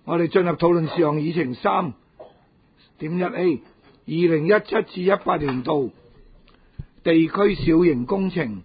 我哋進入討論事項議程 3.1A 2017至18年度地區小型工程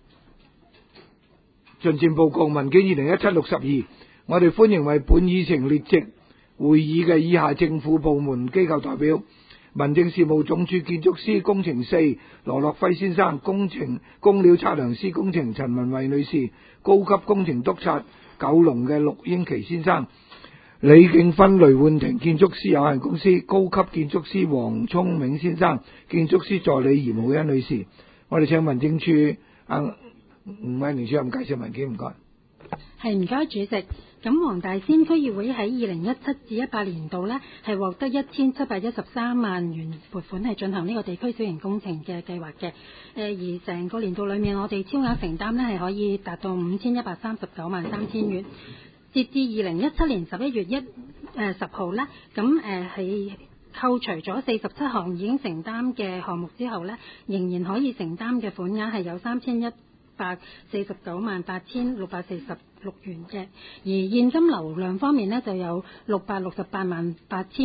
進展報告文件2017-62。我哋歡迎為本議程列席會議嘅以下政府部門機構代表：民政事務總署建築師工程4羅樂輝先生，工料測量師工程陳文慧女士，高級工程督察九龍嘅陸英奇先生，李敬芬雷煥庭建築師有限公司高級建築師黃聰明先生，建築師助理嚴浩欣女士。我哋請民政處吳慧玲主任介紹文件，唔該。 係，唔該主席。咁黃大仙區議會喺2017至18年度呢，係獲得1713萬元撥款，係進行呢個地區小型工程嘅計劃嘅。而成個年度裏面，我哋超額承擔呢係可以達到5139萬3000元。截至2017年11月10號呢，咁係扣除咗47項已經承擔嘅項目之後呢，仍然可以承擔嘅款額係有3149萬8646元嘅，而現金流量方面呢，就有668萬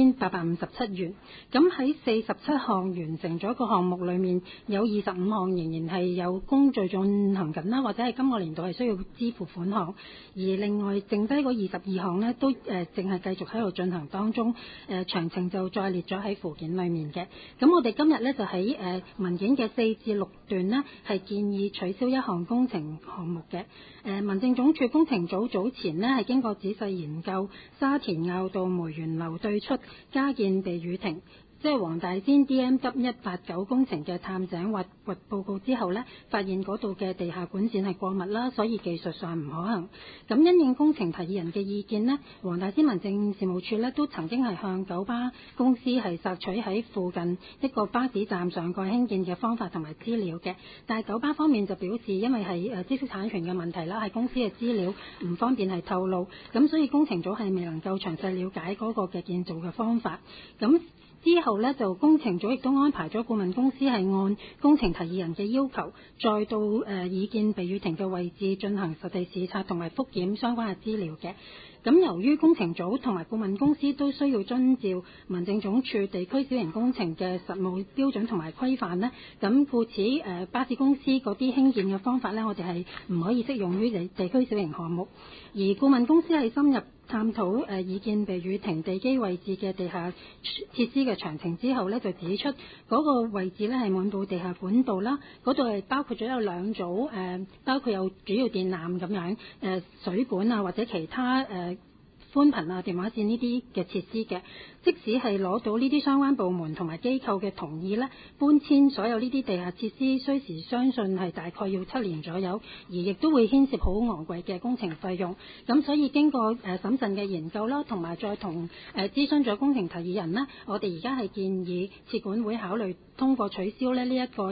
8857元。咁喺47項完成咗個項目裏面，有25項仍然係有工序進行緊啦，或者係今個年度係需要支付款項，而另外剩低嗰22項呢，都淨係繼續喺度進行當中。詳情就再列咗喺附件裏面嘅。咁我哋今日呢，就喺文件嘅4至6段呢，係建議取消一項工程項目嘅。民政總署工程組早前呢，係經過仔細研究沙田坳道梅園樓對出加建避雨亭，即係黃大仙 DMW189 工程嘅探井挖掘報告之後呢，發現嗰度嘅地下管線係過密啦，所以技術上唔可行。咁因應工程提議人嘅意見呢，黃大仙民政事務處呢都曾經係向九巴公司係索取喺附近一個巴士站上蓋興建嘅方法同埋資料嘅，但係九巴方面就表示因為係知識產權嘅問題啦，係公司嘅資料唔方便係透露，咁所以工程組係未能夠詳細了解嗰個嘅建造嘅方法。咁之後呢，就工程組亦都安排咗顧問公司係按工程提議人嘅要求，再到擬建避雨亭嘅位置進行實地視察同埋復檢相關嘅資料嘅。咁由於工程組同埋顧問公司都需要遵照民政總署地區小型工程嘅實務標準同埋規範呢，咁故此巴士公司嗰啲興建嘅方法呢，我哋係唔可以適用於地區小型項目。而顧問公司係深入探討擬建避雨亭地基位置嘅地下設施嘅詳情之後呢，就指出嗰個位置呢係滿布地下管道啦，嗰度係包括咗有兩組包括有主要電纜咁樣水管啊或者其他寬頻啊電話線呢啲嘅設施嘅。即使係攞到呢啲相關部門同埋機構嘅同意呢，搬遷所有呢啲地下設施需時相信係大概要7年左右，而亦都會牽涉好昂貴嘅工程費用。咁所以經過審慎嘅研究啦，同埋再同諮詢咗工程提議人呢，我哋而家係建議設管會考慮通過取消呢一個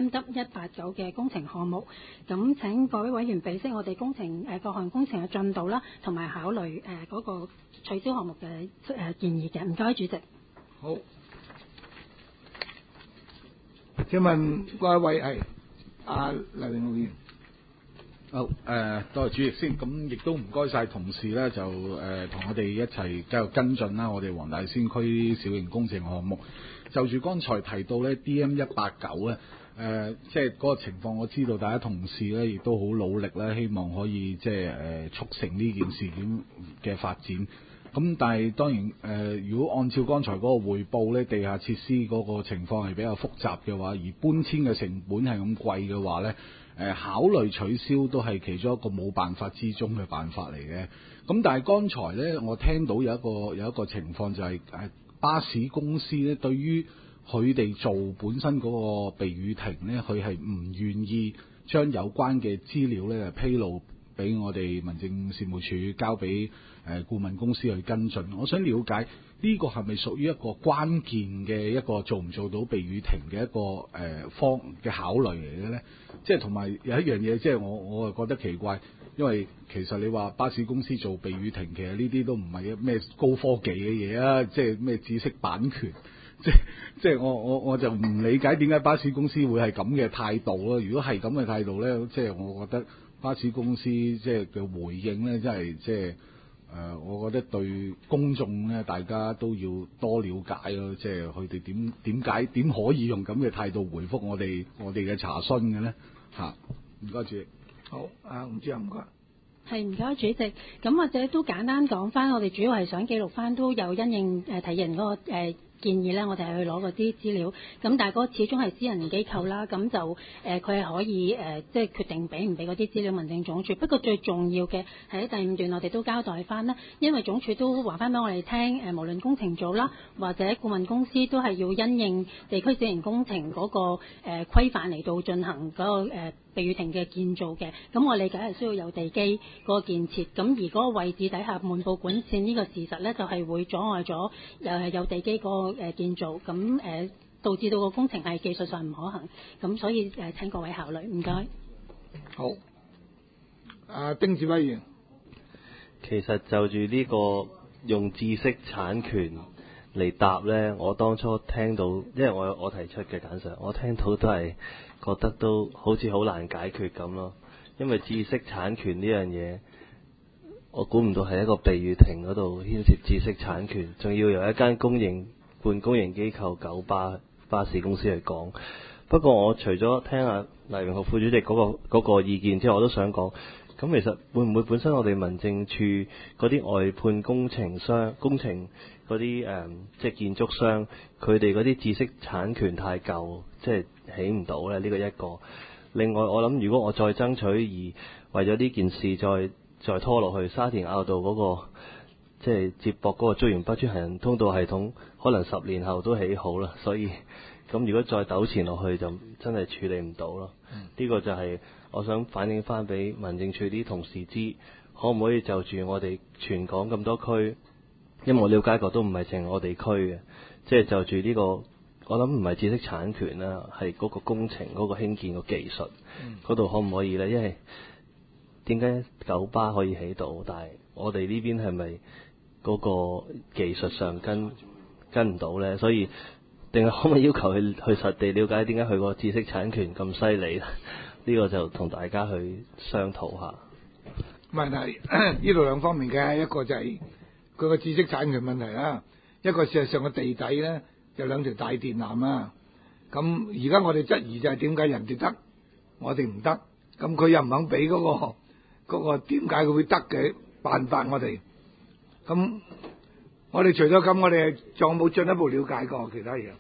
DMW189嘅工程項目。咁請各位委員備悉我哋各項工程嘅進度啦，同埋考慮嗰個取消項目嘅建議嘅。唔該，主席。 好，請問嗰一位係黎榮浩議員。 好，多謝主席先，咁亦都唔該晒同事咧，就同我哋一齊繼續跟進啦。我哋黃大仙區小型工程項目，就住剛才提到咧 DM189咧，即係嗰個情況，我知道大家同事咧亦都好努力咧，希望可以即係促成呢件事件嘅發展。咁但係當然如果按照剛才嗰個匯報咧，地下設施嗰個情況係比較複雜嘅話，而搬遷嘅成本係咁貴嘅話咧，考慮取消都係其中一個冇辦法之中嘅辦法嚟嘅。咁但係剛才咧，我聽到有一個情況就係巴士公司咧，對於佢哋做本身嗰個避雨亭咧，佢係唔願意將有關嘅資料咧披露俾我哋民政事務處，交俾顧問公司去跟進。我想了解呢個係咪屬於一個關鍵嘅一個做唔做到避雨亭嘅一個方嘅考慮嚟嘅咧？即係同埋有一樣嘢，即係我覺得奇怪，因為其實你話巴士公司做避雨亭，其實呢啲都唔係咩高科技嘅嘢啊，即係咩知識版權，即係我就唔理解點解巴士公司會係咁嘅態度咯。如果係咁嘅態度咧，即係我覺得巴士公司即係嘅回應咧，真係即係我覺得對公眾咧，大家都要多了解咯，即係佢哋點可以用咁嘅態度回覆我哋嘅查詢嘅咧？嚇，唔該主席。 好，吳主任唔該。 係唔該主席，咁或者都簡單講翻，我哋主要係想記錄翻都有因應提人嗰個建議啦，我哋係去攞嗰啲資料，咁但係嗰始終係私人機構啦，咁就佢係可以即係決定俾唔俾嗰啲資料民政總署。不過最重要嘅係喺第5段我哋都交代翻啦，因為總署都話翻俾我哋聽，無論工程組啦或者顧問公司都係要因應地區小型工程嗰個規範嚟到進行嗰個避雨亭嘅建造嘅，咁我理解係需要有地基嗰個建設，咁而嗰個位置底下滿布管線呢個事實呢，就係會阻礙咗有地基嗰個建造，咁導致到個工程係技術上唔可行，咁所以請各位考慮，唔該。 好，丁志威議員， 其實就住呢個用知識產權嚟答呢，我當初聽到，因為我提出嘅簡述，我聽到都係覺得都好似好難解決咁咯。因為知識產權呢樣嘢，我估唔到係一個避雨亭嗰度牽涉知識產權，仲要由一間半公營機構九巴士公司去講。不過我除咗聽下黎榮浩副主席嗰個意見之外，我都想講，咁其實會唔會本身我哋民政處嗰啲外判工程嗰啲即係建築商，佢哋嗰啲知識產權太舊，即係起唔到咧？呢個一個。另外我諗，如果我再爭取而為咗呢件事再拖落去，沙田坳道嗰個即係接駁嗰個竹園北村行人通道系統，可能10年後都起好啦。所以咁如果再糾纏落去，就真係處理唔到咯。呢個就係我想反映翻俾民政處啲同事知，可唔可以就住我哋全港咁多區，因為我了解過都唔係淨係我哋區嘅，即係就住呢個，我諗唔係知識產權啦，係嗰個工程嗰個興建個技術嗰度可唔可以呢？因為點解九巴可以起到，但係我哋呢邊係咪嗰個技術上跟唔到呢？所以定係可唔可以要求佢去實地了解點解佢個知識產權咁犀利？呢個就同大家去商討下。 唔係，呢度兩方面嘅，一個就係佢個知識產權問題啦，一個事實上個地底咧有2條大電纜啦。咁而家我哋質疑就係點解人哋得，我哋唔得？咁佢又唔肯俾嗰個點解佢會得嘅辦法我哋？咁我哋除咗咁，我哋仲有冇進一步了解過其他嘢？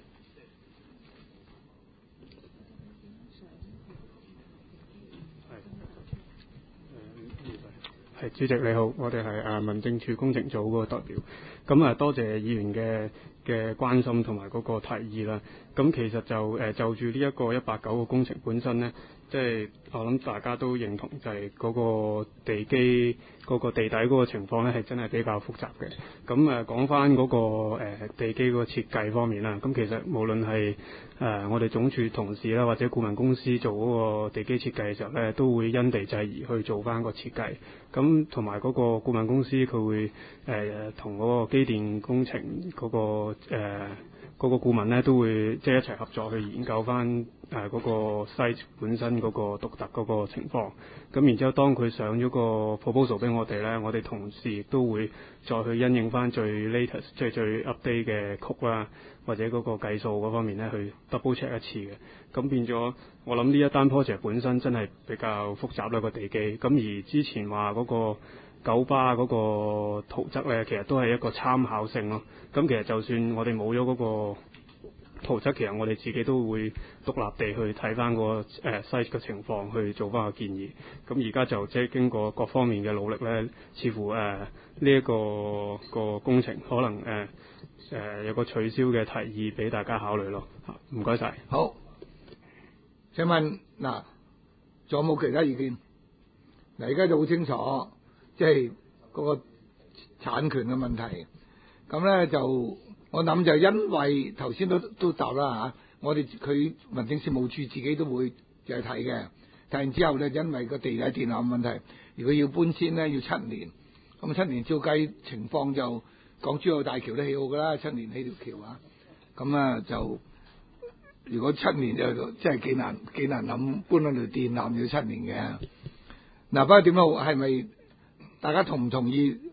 係主席你好，我哋係民政處工程組嗰個代表。咁多謝議員嘅關心同埋嗰個提議啦。咁其實就住呢一個189個工程本身呢，即係我諗大家都認同，就係嗰個地基嗰個地底嗰個情況呢，係真係比較複雜嘅。咁講翻嗰個地基嗰個設計方面啦，咁其實無論係我哋總署同事啦，或者顧問公司做嗰個地基設計嘅時候呢，都會因地制宜去做翻個設計。咁同埋嗰個顧問公司佢會同嗰個機電工程嗰個顧問呢，都會即係一齊合作去研究翻嗰個 site 本身嗰個獨特嗰個情況。咁然之後當佢上咗個 proposal 俾我哋呢，我哋同事亦都會再去因應翻最 latest 即係最 update 嘅曲啦，或者嗰個計數嗰方面呢，去 double check 一次嘅。咁變咗我諗呢一單 project 本身真係比較複雜啦個地基。咁而之前話嗰個九巴嗰個圖則呢，其實都係一個參考性咯。咁其實就算我哋冇咗嗰個圖則，其實我哋自己都會獨立地去睇翻個site 嘅情況，去做翻個建議。咁而家就即係經過各方面嘅努力呢，似乎呢一個工程可能有個取消嘅提議俾大家考慮咯。唔該晒。 好，請問嗱，仲有冇其他意見？嗱，而家就好清楚，即係嗰個產權嘅問題。咁咧就我諗就因為頭先都答啦嚇，我哋佢民政事務處自己都會就係睇嘅，睇完之後咧，因為個地底電纜問題，如果要搬遷咧要7年，咁7年照計情況就港珠澳大橋都起好噶啦，7年起條橋啊，咁啊就如果7年就真係幾難諗搬嗰條電纜要7年嘅。嗱，不過點好係咪大家同唔同意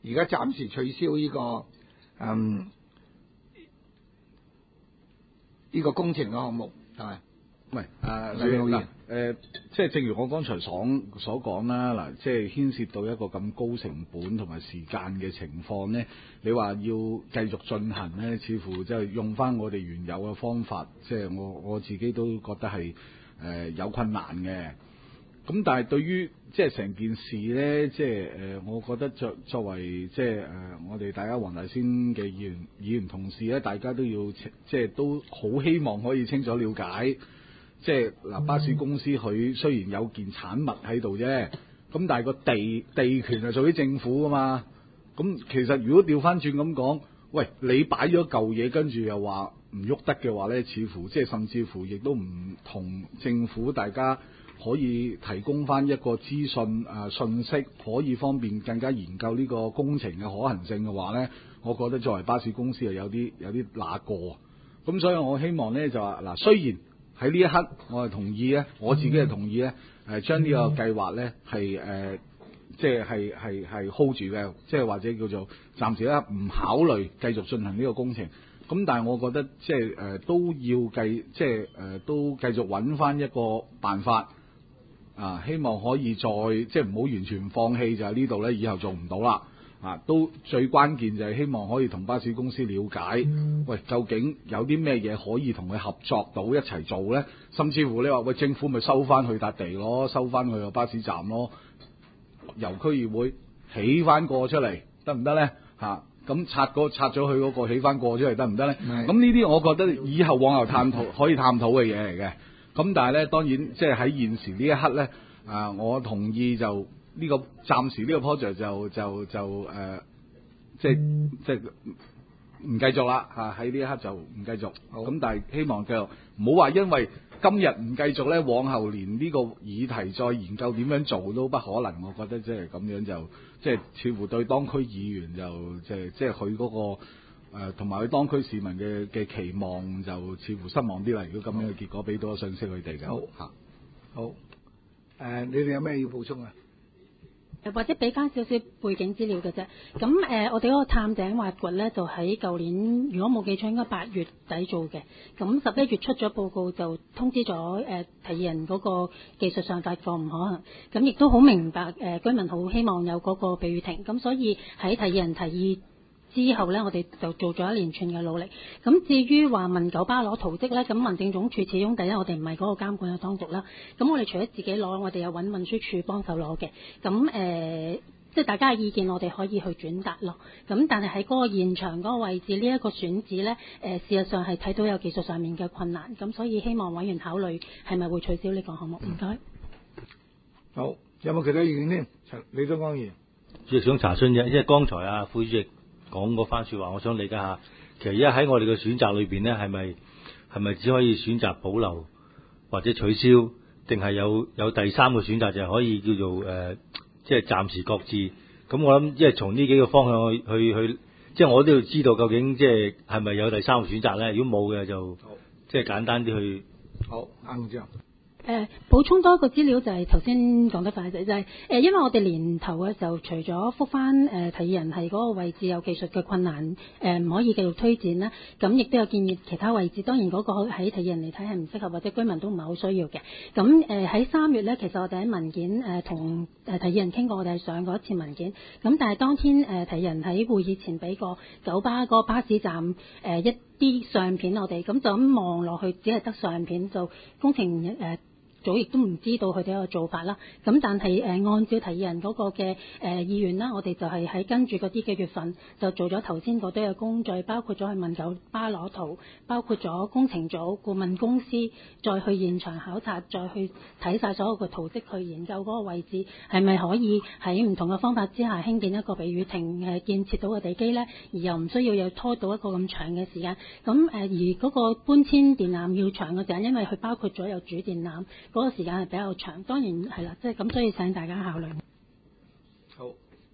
而家暫時取消呢個工程嘅項目，係咪？ 唔係嗱，即係正如我剛才所講啦，嗱，即係牽涉到一個咁高成本同埋時間嘅情況咧，你話要繼續進行咧，似乎即係用翻我哋原有嘅方法，即係我自己都覺得係有困難嘅。咁但係對於即係成件事咧，即係我覺得作為即係我哋大家黃大仙嘅議員同事咧，大家都要即係都好希望可以清楚了解。即係嗱，巴士公司佢雖然有件產物喺度啫，咁但係個地權係屬於政府噶嘛。咁其實如果調翻轉咁講，喂，你擺咗舊嘢，跟住又話唔喐得嘅話咧，似乎即係甚至乎亦都唔同政府大家可以提供翻一個資訊信息，可以方便更加研究呢個工程嘅可行性嘅話咧，我覺得作為巴士公司係有啲揦過。咁所以我希望咧就話嗱，雖然喺呢一刻，我係同意咧，我自己係同意咧，將呢個計劃咧係即係 hold 住嘅，即係或者叫做暫時咧唔考慮繼續進行呢個工程。咁但係我覺得即係都要都繼續揾翻一個辦法啊，希望可以再即係唔好完全放棄，就係呢度咧以後做唔到啦。都最關鍵就係希望可以同巴士公司了解，喂，究竟有啲咩嘢可以同佢合作到一齊做呢？甚至乎你話喂，政府咪收翻佢笪地咯，收翻佢個巴士站咯，由區議會起翻個出嚟得唔得呢？咁拆咗佢嗰個起翻個出嚟得唔得呢？咁呢啲我覺得以後往後可以探討嘅嘢嚟嘅。咁但係呢，當然即係喺現時呢一刻呢，我同意就。呢個暫時呢個 project 就即係唔繼續啦嚇，喺呢一刻就唔繼續。咁但係希望就唔好話因為今日唔繼續咧，往後連呢個議題再研究點樣做都不可能。我覺得即係咁樣就即係似乎對當區議員就即係佢嗰個同埋佢當區市民嘅期望就似乎失望啲啦。如果咁樣嘅結果俾到個信息佢哋嘅。 好，你哋有咩要補充啊？ 或者俾翻少少背景資料嘅啫。咁我哋嗰個探井挖掘咧，就喺舊年，如果冇記錯，應該8月底做嘅。咁11月出咗報告，就通知咗提議人嗰個技術上發覺唔可行。咁亦都好明白居民好希望有嗰個避雨亭。咁所以喺提議人提議之後呢，我哋就做咗一連串嘅努力。咁至於話問九巴攞圖則呢，咁民政總署始終第一，我哋唔係嗰個監管嘅當局啦。咁我哋除咗自己攞，我哋有揾運輸署幫手攞嘅。咁即係大家嘅意見，我哋可以去轉達咯。咁但係喺嗰個現場嗰個位置呢一個選址呢，事實上係睇到有技術上面嘅困難。咁所以希望委員考慮係咪會取消呢個項目。唔該。 好，有冇其他意見呢？李東江議員， 主席想查詢啫，因為剛才副主席講嗰番説話，我想理解下。其實而家喺我哋嘅選擇裏邊呢，係咪只可以選擇保留或者取消，定係有第三個選擇就係可以叫做即係暫時擱置？咁我諗，即係從呢幾個方向去，即係我都要知道究竟即係咪有第三個選擇咧？如果冇嘅，就即係簡單啲去。 好，啱之後。 補充多一個資料就係頭先講得快就係因為我哋年頭嘅時候，除咗覆翻提議人係嗰個位置有技術嘅困難，唔可以繼續推展啦，咁亦都有建議其他位置。當然嗰個喺提議人嚟睇係唔適合，或者居民都唔係好需要嘅。咁喺3月呢，其實我哋喺文件同提議人傾過，我哋係上過一次文件。咁但係當天提議人喺會議前俾個九巴嗰個巴士站一啲相片我哋，咁就咁望落去，只係得相片，就工程組亦都唔知道佢哋一個做法啦。咁但係按照提議人嗰個嘅意願啦，我哋就係喺跟住嗰啲嘅月份就做咗頭先嗰堆嘅工序，包括咗去問九巴攞圖，包括咗工程組顧問公司再去現場考察，再去睇晒所有嘅圖則，去研究嗰個位置係咪可以喺唔同嘅方法之下興建一個避雨亭建設到嘅地基呢，而又唔需要又拖到一個咁長嘅時間。咁而嗰個搬遷電纜要長嘅時間，因為佢包括咗有主電纜。嗰個時間係比較長，當然係啦，即係咁，所以請大家考慮。 好，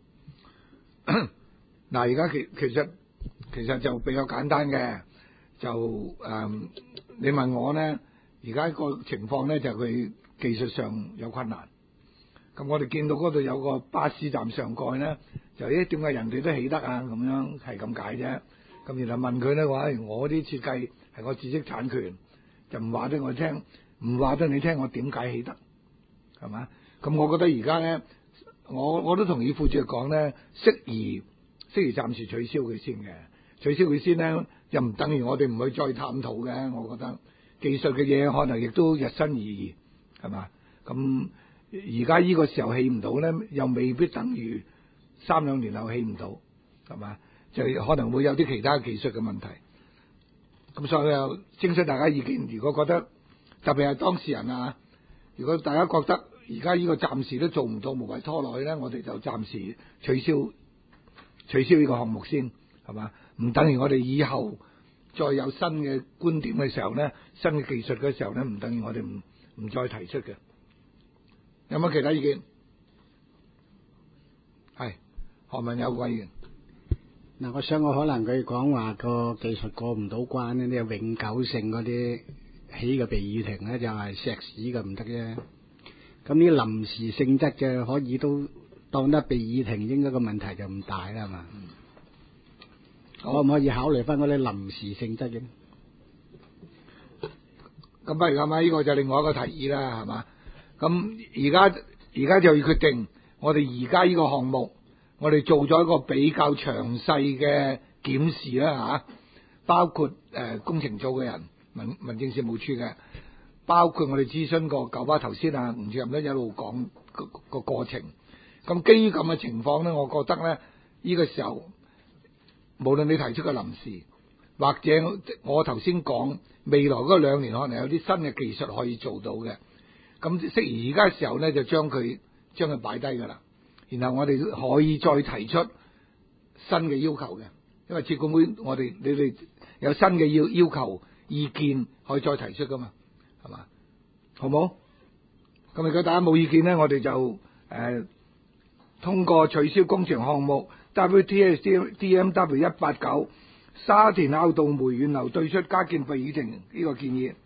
嗱，而家其實就比較簡單嘅，就你問我呢，而家個情況呢，就佢技術上有困難， 咁我哋見到嗰度有個巴士站上蓋咧，就點解人哋都起得啊？咁樣係咁解啫。咁然後問佢咧話，我啲設計係我知識產權，就唔話俾我聽，唔話俾你聽我點解起得，係嘛？咁我覺得而家咧，我都同意副主席講咧，適宜暫時取消佢先嘅，取消佢先咧，又唔等於我哋唔去再探討嘅。我覺得技術嘅嘢可能亦都日新月異，係嘛？咁而家呢個時候起唔到咧，又未必等於3-2年後起唔到，係嘛？就可能會有啲其他技術嘅問題。咁所以又徵詢大家意見，如果覺得特別係當事人啊，如果大家覺得而家呢個暫時都做唔到，無謂拖落去咧，我哋就暫時取消呢個項目先，係嘛？唔等於我哋以後再有新嘅觀點嘅時候咧，新嘅技術嘅時候咧，唔等於我哋唔再提出嘅。有冇其他意見？係何文有委員。 嗱，我想我可能佢講話個技術過唔到關呢啲永久性嗰啲起嘅避雨亭咧，就係石屎嘅唔得啫。咁呢臨時性質嘅可以都當得避雨亭，應該個問題就唔大啦，係嘛？可唔可以考慮翻嗰啲臨時性質嘅？ 咁不如咁啊，呢個就另外一個提議啦，係嘛？咁而家就要決定，我哋而家呢個項目，我哋做咗一個比較詳細嘅檢視啦嚇，包括工程組嘅人、民政事務處嘅，包括我哋諮詢過九巴頭先啊，吳主任都一路講個過程。咁基於咁嘅情況咧，我覺得咧呢個時候，無論你提出嘅臨時，或者我頭先講未來嗰2年可能有啲新嘅技術可以做到嘅，咁適宜而家嘅時候咧就將佢擺低㗎啦。然後我哋可以再提出新嘅要求嘅，因為設管會你哋有新嘅要求意見可以再提出㗎嘛，係嘛？好冇？咁如果大家冇意見咧，我哋就通過取消工程項目 WTS-DMW 189沙田坳道梅園樓對出加建避雨亭呢個建議。